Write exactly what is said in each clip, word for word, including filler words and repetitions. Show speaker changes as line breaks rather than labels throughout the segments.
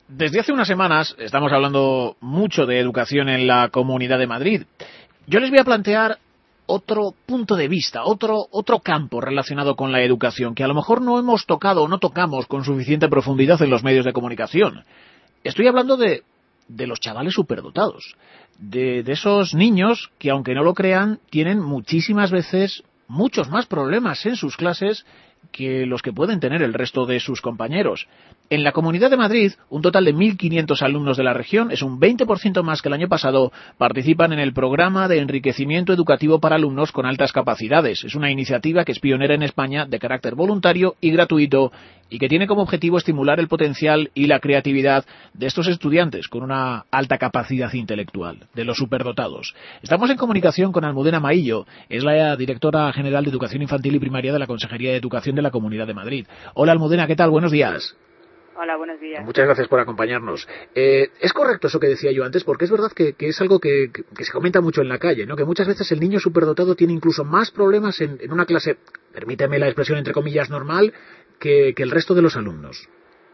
Desde hace unas semanas estamos hablando mucho de educación en la Comunidad de Madrid. Yo les voy a plantear otro punto de vista, otro, otro campo relacionado con la educación, que a lo mejor no hemos tocado o no tocamos con suficiente profundidad en los medios de comunicación. Estoy hablando de, de los chavales superdotados, de, de esos niños que, aunque no lo crean, tienen muchísimas veces muchos más problemas en sus clases que los que pueden tener el resto de sus compañeros. En la Comunidad de Madrid, un total de mil quinientos alumnos de la región, es un veinte por ciento más que el año pasado, participan en el programa de enriquecimiento educativo para alumnos con altas capacidades. Es una iniciativa que es pionera en España, de carácter voluntario y gratuito, y que tiene como objetivo estimular el potencial y la creatividad de estos estudiantes con una alta capacidad intelectual, de los superdotados. Estamos en comunicación con Almudena Maillo, es la directora general de Educación Infantil y Primaria de la Consejería de Educación de la Comunidad de Madrid. Hola Almudena, ¿qué tal? Buenos días.
Hola, buenos días.
Muchas gracias por acompañarnos. Eh, es correcto eso que decía yo antes, porque es verdad que, que es algo que, que, que se comenta mucho en la calle, ¿no? Que muchas veces el niño superdotado tiene incluso más problemas en, en una clase, permíteme la expresión entre comillas, normal, que, que el resto de los alumnos.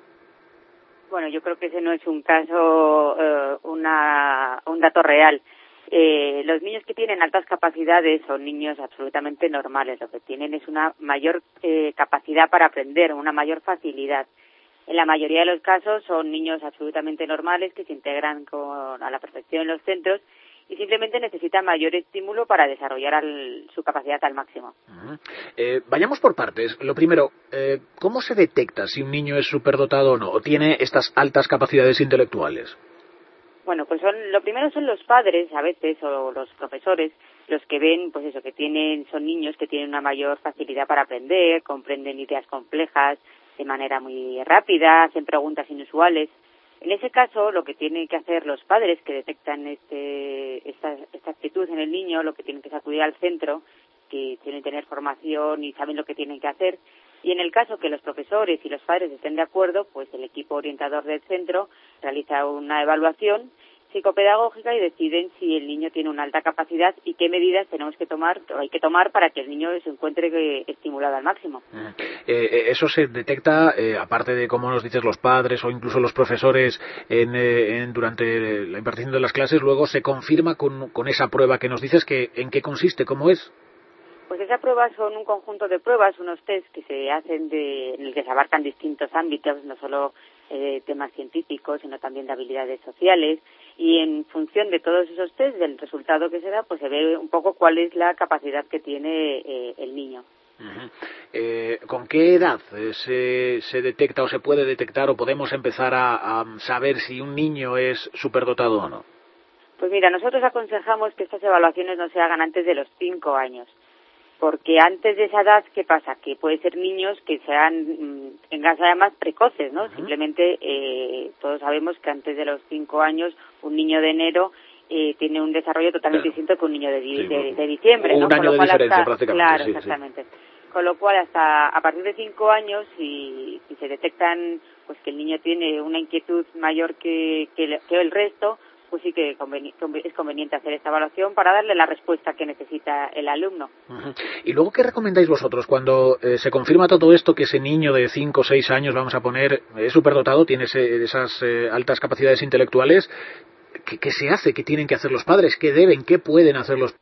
Bueno, yo creo que ese no es un caso, eh, una, un dato real. Eh, los niños que tienen altas capacidades son niños absolutamente normales. Lo que tienen es una mayor eh, capacidad para aprender, una mayor facilidad. En la mayoría de los casos son niños absolutamente normales que se integran con, a la perfección en los centros y simplemente necesitan mayor estímulo para desarrollar al, su capacidad al máximo.
Uh-huh. Eh, vayamos por partes. Lo primero, eh, ¿cómo se detecta si un niño es superdotado o no, o tiene estas altas capacidades intelectuales?
Bueno, pues son, lo primero son los padres a veces o los profesores los que ven, pues eso, que tienen, son niños que tienen una mayor facilidad para aprender, comprenden ideas complejas de manera muy rápida, hacen preguntas inusuales. En ese caso, lo que tienen que hacer los padres que detectan este, esta, esta actitud en el niño, lo que tienen que es acudir al centro, que tienen que tener formación y saben lo que tienen que hacer. Y en el caso que los profesores y los padres estén de acuerdo, pues el equipo orientador del centro realiza una evaluación psicopedagógica y deciden si el niño tiene una alta capacidad y qué medidas tenemos que tomar o hay que tomar para que el niño se encuentre estimulado al máximo.
Eh, eso se detecta, eh, aparte de, como nos dices, los padres o incluso los profesores en, eh, en, durante la impartición de las clases, luego se confirma con, con esa prueba que nos dices. Que, ¿en qué consiste? ¿Cómo es?
Pues esas pruebas son un conjunto de pruebas, unos test que se hacen de, en el que se abarcan distintos ámbitos, no solo eh, temas científicos, sino también de habilidades sociales, y en función de todos esos test, del resultado que se da, pues se ve un poco cuál es la capacidad que tiene eh, el niño.
Uh-huh. Eh, ¿Con qué edad eh, se, se detecta o se puede detectar o podemos empezar a, a saber si un niño es superdotado o no?
Pues mira, nosotros aconsejamos que estas evaluaciones no se hagan antes de los cinco años. Porque antes de esa edad, ¿qué pasa? Que puede ser niños que sean, tengan además precoces, ¿no? Uh-huh. Simplemente eh, todos sabemos que antes de los cinco años un niño de enero eh, tiene un desarrollo totalmente claro. distinto que un niño de,
sí,
de, de diciembre,
un
¿no?
Un año
Con lo
de
cual
diferencia
hasta,
prácticamente.
Claro,
sí,
exactamente.
Sí.
Con lo cual hasta a partir de cinco años, si, si se detectan pues que el niño tiene una inquietud mayor que, que, el, que el resto, pues sí que conveni- es conveniente hacer esta evaluación para darle la respuesta que necesita el alumno.
Uh-huh. Y luego, ¿qué recomendáis vosotros cuando eh, se confirma todo esto, que ese niño de cinco o seis años, vamos a poner, es superdotado, tiene ese, esas eh, altas capacidades intelectuales? ¿Qué, ¿Qué se hace? ¿Qué tienen que hacer los padres? ¿Qué deben? ¿Qué pueden hacer los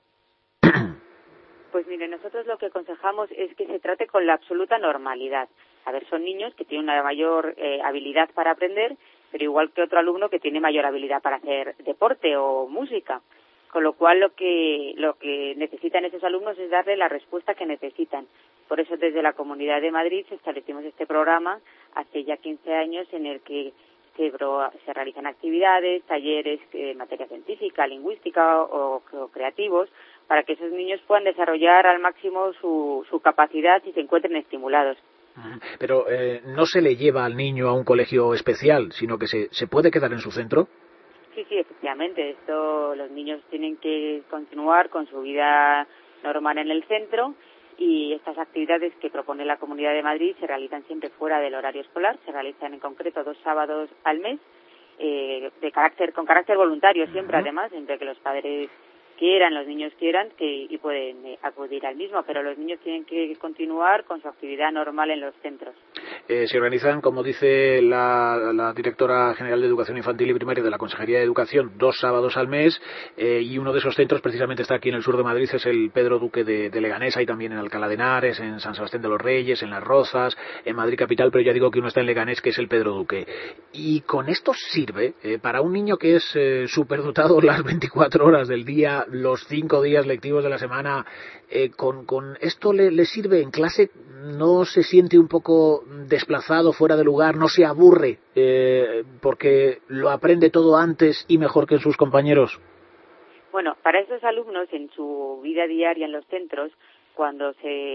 Pues mire, nosotros lo que aconsejamos es que se trate con la absoluta normalidad. A ver, son niños que tienen una mayor eh, habilidad para aprender, pero igual que otro alumno que tiene mayor habilidad para hacer deporte o música. Con lo cual lo que lo que necesitan esos alumnos es darle la respuesta que necesitan. Por eso desde la Comunidad de Madrid establecimos este programa hace ya quince años en el que se, se realizan actividades, talleres de materia científica, lingüística o, o creativos, para que esos niños puedan desarrollar al máximo su, su capacidad y se encuentren estimulados.
Pero eh, no se le lleva al niño a un colegio especial, sino que se, se puede quedar en su centro.
Sí, sí, efectivamente. Esto, los niños tienen que continuar con su vida normal en el centro y estas actividades que propone la Comunidad de Madrid se realizan siempre fuera del horario escolar. Se realizan en concreto dos sábados al mes, eh, de carácter con carácter voluntario siempre, uh-huh. además, siempre que los padres quieran, los niños quieran, que y pueden eh, acudir al mismo, pero los niños tienen que continuar con su actividad normal en los centros.
Eh, se organizan, como dice la, la directora general de Educación Infantil y Primaria de la Consejería de Educación, dos sábados al mes, eh, y uno de esos centros precisamente está aquí en el sur de Madrid, es el Pedro Duque de, de Leganés, hay también en Alcalá de Henares, en San Sebastián de los Reyes, en Las Rozas, en Madrid capital, pero ya digo que uno está en Leganés, que es el Pedro Duque. Y con esto sirve eh, para un niño que es eh, superdotado las veinticuatro horas del día, los cinco días lectivos de la semana, eh, con, con esto le, le sirve en clase, no se siente un poco desplazado, fuera de lugar, no se aburre eh, porque lo aprende todo antes y mejor que sus compañeros.
Bueno, para estos alumnos en su vida diaria en los centros, cuando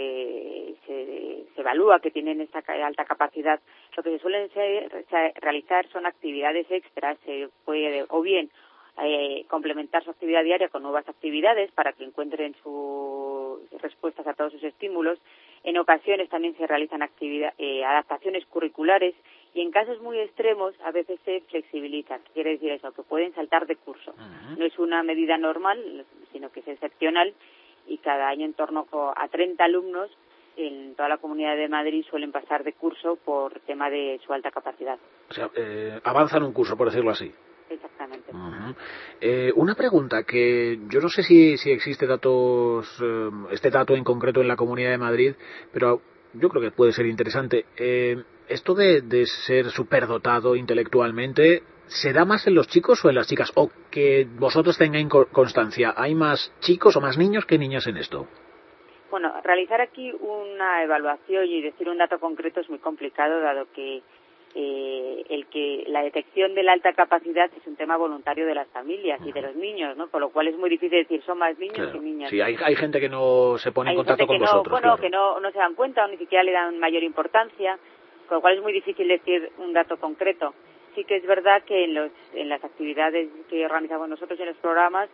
se, se, se evalúa que tienen esta alta capacidad, lo que se suelen ser, se, realizar son actividades extras, se puede o bien eh, complementar su actividad diaria con nuevas actividades para que encuentren sus respuestas a todos sus estímulos. En ocasiones también se realizan actividad, eh, adaptaciones curriculares y en casos muy extremos a veces se flexibiliza. ¿Qué quiere decir eso? Que pueden saltar de curso. Uh-huh. No es una medida normal, sino que es excepcional y cada año en torno a treinta alumnos en toda la Comunidad de Madrid suelen pasar de curso por tema de su alta capacidad.
O sea, eh, avanzan un curso, por decirlo así.
Exactamente.
Uh-huh. Eh, una pregunta que yo no sé si, si existe datos, eh, este dato en concreto en la Comunidad de Madrid, pero yo creo que puede ser interesante. Eh, esto de, de ser superdotado intelectualmente, ¿se da más en los chicos o en las chicas? O que vosotros tengáis constancia, ¿hay más chicos o más niños que niñas en esto?
Bueno, realizar aquí una evaluación y decir un dato concreto es muy complicado, dado que Eh, el que la detección de la alta capacidad es un tema voluntario de las familias uh-huh. y de los niños, ¿no? Con lo cual es muy difícil decir son más niños
claro.
que niñas.
Sí, hay, hay gente que no se pone
hay
en contacto con
no,
vosotros.
Bueno,
claro.
que no, no se dan cuenta o ni siquiera le dan mayor importancia, con lo cual es muy difícil decir un dato concreto. Sí que es verdad que en, los, en las actividades que organizamos nosotros en los programas,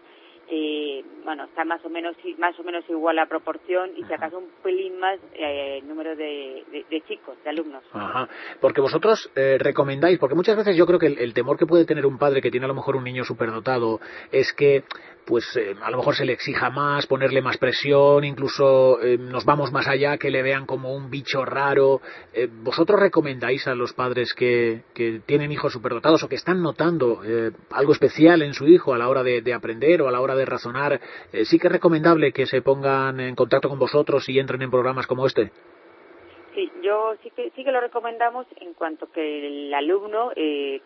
eh, bueno, está más o menos más o menos igual la proporción y si acaso un pelín más eh, el número de, de, de chicos, de alumnos.
Ajá. Porque vosotros eh, recomendáis, porque muchas veces yo creo que el, el temor que puede tener un padre que tiene a lo mejor un niño superdotado es que pues eh, a lo mejor se le exija más, ponerle más presión, incluso eh, nos vamos más allá, que le vean como un bicho raro. Eh, ¿Vosotros recomendáis a los padres que, que tienen hijos superdotados o que están notando eh, algo especial en su hijo a la hora de, de aprender o a la hora de razonar? Eh, ¿Sí que es recomendable que se pongan en contacto con vosotros y entren en programas como este?
Sí, yo sí que sí que lo recomendamos en cuanto que el alumno eh,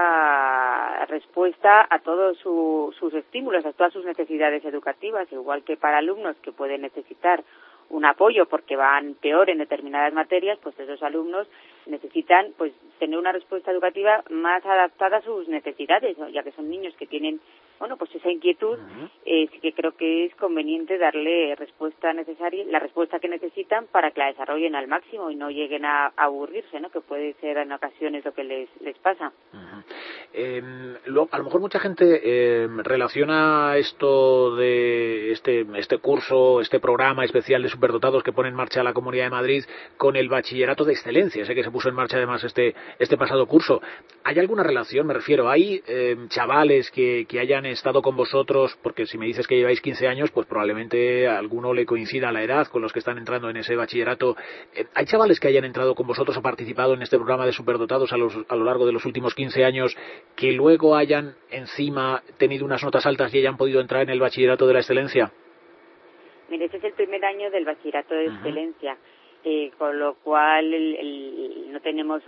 tenga respuesta a todos su, sus estímulos, a todas sus necesidades educativas, igual que para alumnos que pueden necesitar un apoyo porque van peor en determinadas materias, pues esos alumnos necesitan pues tener una respuesta educativa más adaptada a sus necesidades, ¿no? Ya que son niños que tienen bueno pues esa inquietud, uh-huh. eh, sí que creo que es conveniente darle respuesta necesaria, la respuesta que necesitan para que la desarrollen al máximo y no lleguen a, a aburrirse, ¿no? Que puede ser en ocasiones lo que les les pasa.
Uh-huh. Eh, lo, a lo mejor mucha gente eh, relaciona esto de este este curso, este programa especial de superdotados que pone en marcha la Comunidad de Madrid con el bachillerato de excelencia, sé que se puso en marcha además este este pasado curso. ¿Hay alguna relación? Me refiero, ¿hay eh, chavales que, que hayan estado con vosotros? Porque si me dices que lleváis quince años, pues probablemente a alguno le coincida la edad con los que están entrando en ese bachillerato. Eh, ¿Hay chavales que hayan entrado con vosotros o participado en este programa de superdotados a, los, a lo largo de los últimos quince años que luego hayan encima tenido unas notas altas y hayan podido entrar en el bachillerato de la excelencia?
Mire, este es el primer año del bachillerato de uh-huh. excelencia, eh, con lo cual el, el, no tenemos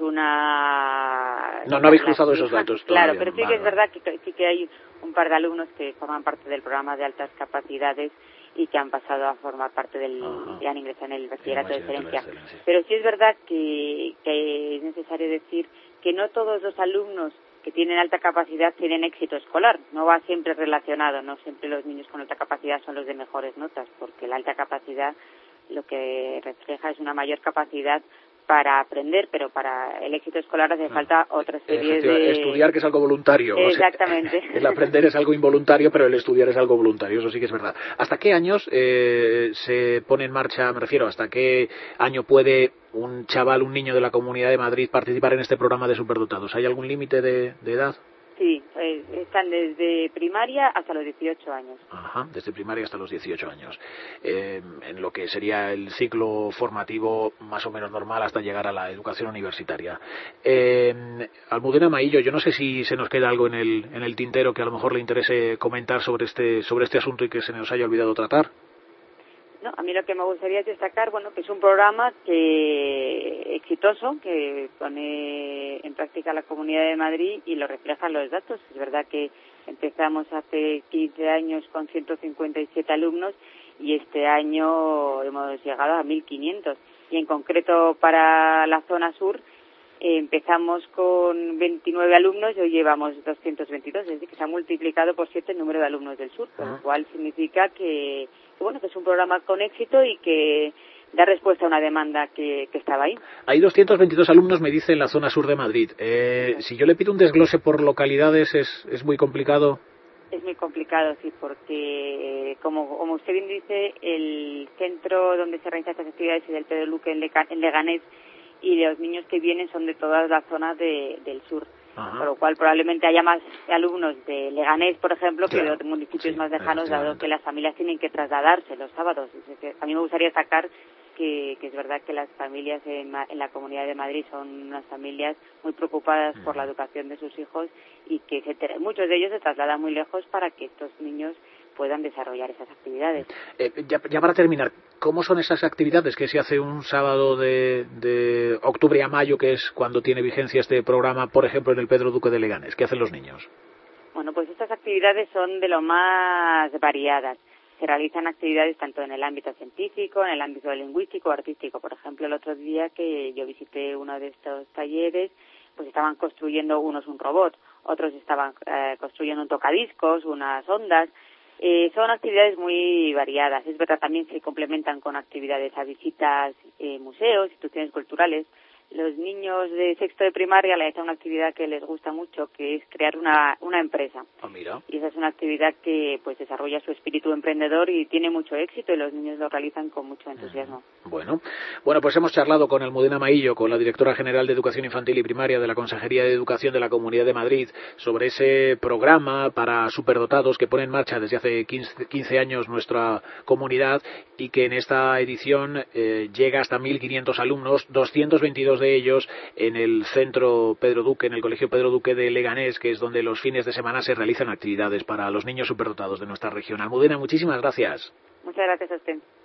una...
No, no habéis cruzado esos datos todavía.
Claro, pero sí vale, que es verdad que sí que hay un par de alumnos que forman parte del programa de altas capacidades y que han pasado a formar parte del... Uh-huh. y han ingresado en el bachillerato, el bachillerato de, excelencia. de excelencia. Pero sí es verdad que, que es necesario decir que no todos los alumnos que tienen alta capacidad tienen éxito escolar, no va siempre relacionado, no siempre los niños con alta capacidad son los de mejores notas, porque la alta capacidad lo que refleja es una mayor capacidad para aprender, pero para el éxito escolar hace falta otra serie de...
Estudiar, que es algo voluntario.
Exactamente.
O sea, el aprender es algo involuntario, pero el estudiar es algo voluntario, eso sí que es verdad. ¿Hasta qué años eh, se pone en marcha, me refiero, hasta qué año puede un chaval, un niño de la Comunidad de Madrid participar en este programa de superdotados? ¿Hay algún límite de, de edad?
Sí, eh, están desde primaria hasta los dieciocho años.
Ajá, desde primaria hasta los dieciocho años. Eh, en lo que sería el ciclo formativo más o menos normal hasta llegar a la educación universitaria. Eh, Almudena Maillo, yo no sé si se nos queda algo en el, en el tintero que a lo mejor le interese comentar sobre este, sobre este asunto y que se nos haya olvidado tratar.
No, a mí lo que me gustaría es destacar, bueno, que es un programa que exitoso, que pone en práctica la Comunidad de Madrid y lo reflejan los datos. Es verdad que empezamos hace quince años con ciento cincuenta y siete alumnos y este año hemos llegado a mil quinientos. Y en concreto para la zona sur eh, empezamos con veintinueve alumnos y hoy llevamos doscientos veintidós, es decir, que se ha multiplicado por siete el número de alumnos del sur, con lo cual significa que que bueno, que es un programa con éxito y que da respuesta a una demanda que, que estaba ahí.
Hay doscientos veintidós alumnos, me dice, en la zona sur de Madrid. Eh, si yo le pido un desglose por localidades, ¿es, es muy complicado?
Es muy complicado, sí, porque como, como usted bien dice, el centro donde se realizan estas actividades es el Pedro Luque en, Leca, en Leganés, y los niños que vienen son de todas las zonas de, del sur. Ajá. Por lo cual probablemente haya más alumnos de Leganés, por ejemplo, claro, que de otros municipios sí, más lejanos, dado que las familias tienen que trasladarse los sábados. A mí me gustaría sacar que, que es verdad que las familias en, en la Comunidad de Madrid son unas familias muy preocupadas por la educación de sus hijos y que se, muchos de ellos se trasladan muy lejos para que estos niños puedan desarrollar esas actividades.
Eh, ya, ya para terminar, ¿cómo son esas actividades que se hace un sábado de, de octubre a mayo, que es cuando tiene vigencia este programa, por ejemplo, en el Pedro Duque de Leganés? ¿Qué hacen los niños?
Bueno, pues estas actividades son de lo más variadas. Se realizan actividades tanto en el ámbito científico, en el ámbito lingüístico, artístico. Por ejemplo, el otro día que yo visité uno de estos talleres, pues estaban construyendo unos un robot, otros estaban eh, construyendo un tocadiscos, unas ondas. Eh, son actividades muy variadas. Es verdad, también se complementan con actividades a visitas, eh, museos, instituciones culturales. Los niños de sexto de primaria les hacen una actividad que les gusta mucho, que es crear una, una empresa.
Oh, mira.
Y esa es una actividad que pues desarrolla su espíritu emprendedor y tiene mucho éxito y los niños lo realizan con mucho entusiasmo.
Bueno, bueno, pues hemos charlado con Almudena Maillo, con la directora general de Educación Infantil y Primaria de la Consejería de Educación de la Comunidad de Madrid, sobre ese programa para superdotados que pone en marcha desde hace quince años nuestra comunidad y que en esta edición eh, llega hasta mil quinientos alumnos, doscientos veintidós de ellos en el centro Pedro Duque, en el Colegio Pedro Duque de Leganés, que es donde los fines de semana se realizan actividades para los niños superdotados de nuestra región. Almudena, muchísimas gracias.
Muchas gracias a usted.